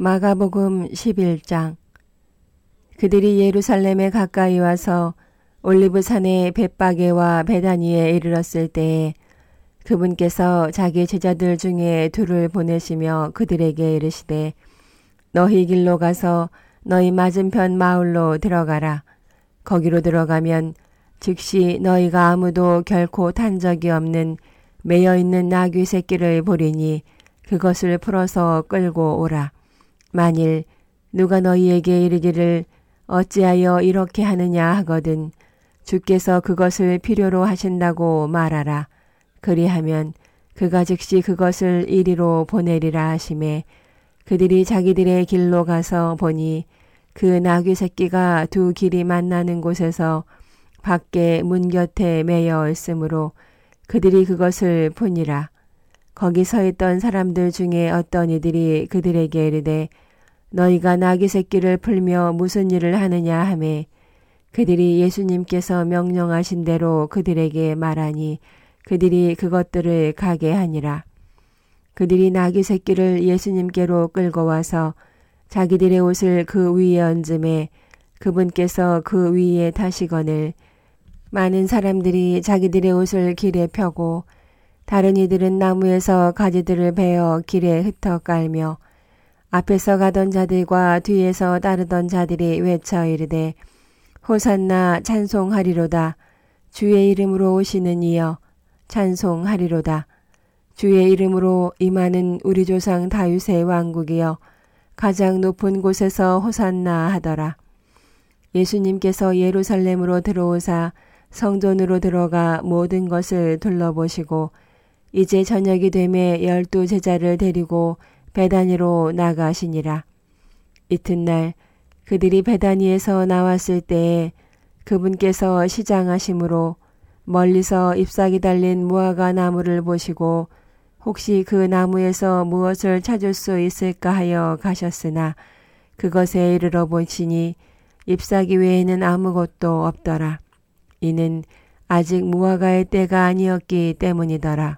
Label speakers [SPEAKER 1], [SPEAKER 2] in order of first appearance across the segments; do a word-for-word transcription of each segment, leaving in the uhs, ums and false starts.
[SPEAKER 1] 마가복음 십일 장. 그들이 예루살렘에 가까이 와서 올리브산의 벳바게와 베다니에 이르렀을 때에 그분께서 자기 제자들 중에 둘을 보내시며 그들에게 이르시되 너희 길로 가서 너희 맞은편 마을로 들어가라. 거기로 들어가면 즉시 너희가 아무도 결코 탄 적이 없는 매여있는 나귀 새끼를 보리니 그것을 풀어서 끌고 오라. 만일 누가 너희에게 이르기를 어찌하여 이렇게 하느냐 하거든 주께서 그것을 필요로 하신다고 말하라. 그리하면 그가 즉시 그것을 이리로 보내리라 하시매 그들이 자기들의 길로 가서 보니 그 나귀 새끼가 두 길이 만나는 곳에서 밖에 문 곁에 매여 있으므로 그들이 그것을 푸니라. 거기 서 있던 사람들 중에 어떤 이들이 그들에게 이르되 너희가 나귀 새끼를 풀며 무슨 일을 하느냐 하매 그들이 예수님께서 명령하신 대로 그들에게 말하니 그들이 그것들을 가게 하니라. 그들이 나귀 새끼를 예수님께로 끌고 와서 자기들의 옷을 그 위에 얹음에 그분께서 그 위에 타시거늘 많은 사람들이 자기들의 옷을 길에 펴고 다른 이들은 나무에서 가지들을 베어 길에 흩어 깔며 앞에서 가던 자들과 뒤에서 따르던 자들이 외쳐 이르되 호산나 찬송하리로다. 주의 이름으로 오시는 이여 찬송하리로다. 주의 이름으로 임하는 우리 조상 다윗의 왕국이여 가장 높은 곳에서 호산나 하더라. 예수님께서 예루살렘으로 들어오사 성전으로 들어가 모든 것을 둘러보시고 이제 저녁이 되매 열두 제자를 데리고 베다니로 나가시니라. 이튿날 그들이 베다니에서 나왔을 때에 그분께서 시장하심으로 멀리서 잎사귀 달린 무화과 나무를 보시고 혹시 그 나무에서 무엇을 찾을 수 있을까 하여 가셨으나 그것에 이르러 보시니 잎사귀 외에는 아무것도 없더라. 이는 아직 무화과의 때가 아니었기 때문이더라.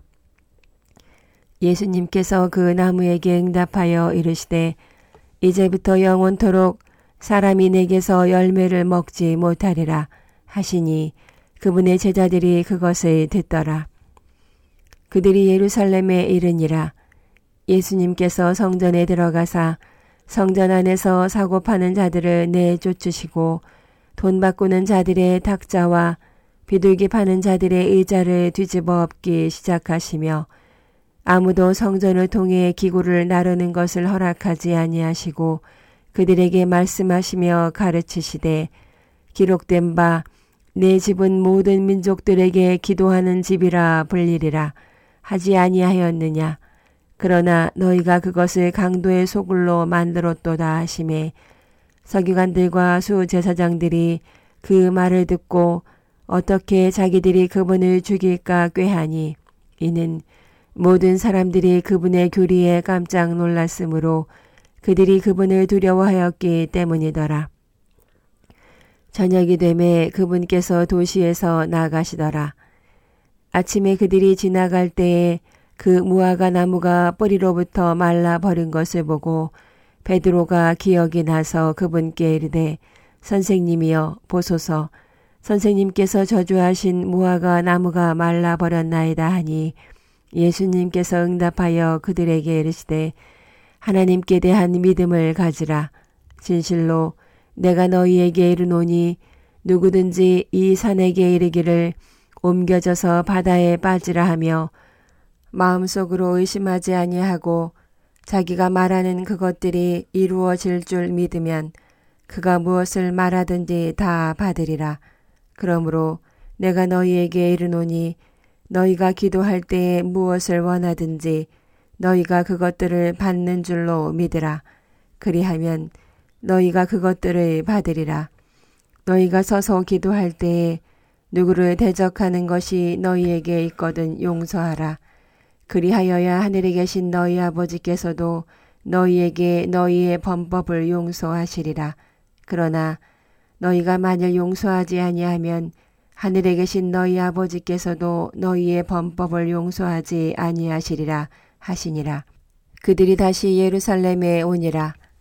[SPEAKER 1] 예수님께서 그 나무에게 응답하여 이르시되 이제부터 영원토록 사람이 내게서 열매를 먹지 못하리라 하시니 그분의 제자들이 그것을 듣더라. 그들이 예루살렘에 이르니라. 예수님께서 성전에 들어가사 성전 안에서 사고 파는 자들을 내쫓으시고 돈 바꾸는 자들의 탁자와 비둘기 파는 자들의 의자를 뒤집어 엎기 시작하시며 아무도 성전을 통해 기구를 나르는 것을 허락하지 아니하시고 그들에게 말씀하시며 가르치시되 기록된 바 내 집은 모든 민족들에게 기도하는 집이라 불리리라 하지 아니하였느냐. 그러나 너희가 그것을 강도의 소굴로 만들었도다 하시매 서기관들과 수제사장들이 그 말을 듣고 어떻게 자기들이 그분을 죽일까 꾀하니 이는 모든 사람들이 그분의 교리에 깜짝 놀랐으므로 그들이 그분을 두려워하였기 때문이더라. 저녁이 되매 그분께서 도시에서 나가시더라. 아침에 그들이 지나갈 때에 그 무화과 나무가 뿌리로부터 말라 버린 것을 보고 베드로가 기억이 나서 그분께 이르되 선생님이여 보소서 선생님께서 저주하신 무화과 나무가 말라 버렸나이다 하니 예수님께서 응답하여 그들에게 이르시되 하나님께 대한 믿음을 가지라. 진실로 내가 너희에게 이르노니 누구든지 이 산에게 이르기를 옮겨져서 바다에 빠지라 하며 마음속으로 의심하지 아니하고 자기가 말하는 그것들이 이루어질 줄 믿으면 그가 무엇을 말하든지 다 받으리라. 그러므로 내가 너희에게 이르노니 너희가 기도할 때에 무엇을 원하든지 너희가 그것들을 받는 줄로 믿으라. 그리하면 너희가 그것들을 받으리라. 너희가 서서 기도할 때에 누구를 대적하는 것이 너희에게 있거든 용서하라. 그리하여야 하늘에 계신 너희 아버지께서도 너희에게 너희의 범법을 용서하시리라. 그러나 너희가 만일 용서하지 아니하면 하늘에 계신 너희 아버지께서도 너희의 범법을 용서하지 아니하시리라 하시니라. 그들이 다시 예루살렘에 오니라.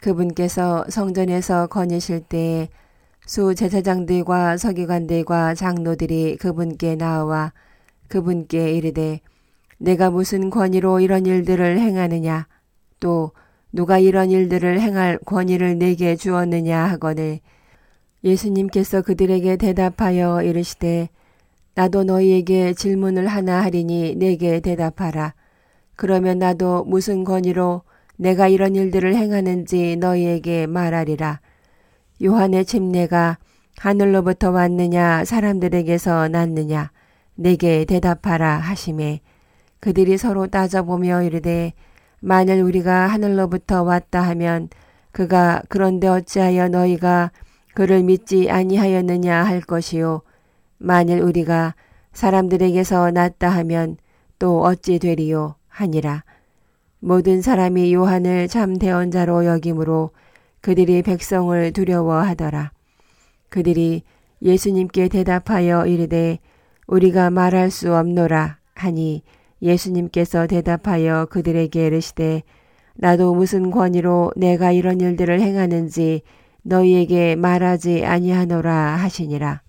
[SPEAKER 1] 그분께서 성전에서 거니실 때에 수 제사장들과 서기관들과 장로들이 그분께 나와 그분께 이르되 내가 무슨 권위로 이런 일들을 행하느냐 또 누가 이런 일들을 행할 권위를 내게 주었느냐 하거늘 예수님께서 그들에게 대답하여 이르시되 나도 너희에게 질문을 하나 하리니 내게 대답하라. 그러면 나도 무슨 권위로 내가 이런 일들을 행하는지 너희에게 말하리라. 요한의 침례가 하늘로부터 왔느냐 사람들에게서 났느냐 내게 대답하라 하시매 그들이 서로 따져보며 이르되 만일 우리가 하늘로부터 왔다 하면 그가 그런데 어찌하여 너희가 그를 믿지 아니하였느냐 할 것이요 만일 우리가 사람들에게서 났다 하면 또 어찌 되리요 하니라. 모든 사람이 요한을 참 대언자로 여김으로 그들이 백성을 두려워하더라. 그들이 예수님께 대답하여 이르되 우리가 말할 수 없노라 하니 예수님께서 대답하여 그들에게 이르시되 나도 무슨 권위로 내가 이런 일들을 행하는지 너희에게 말하지 아니하노라 하시니라.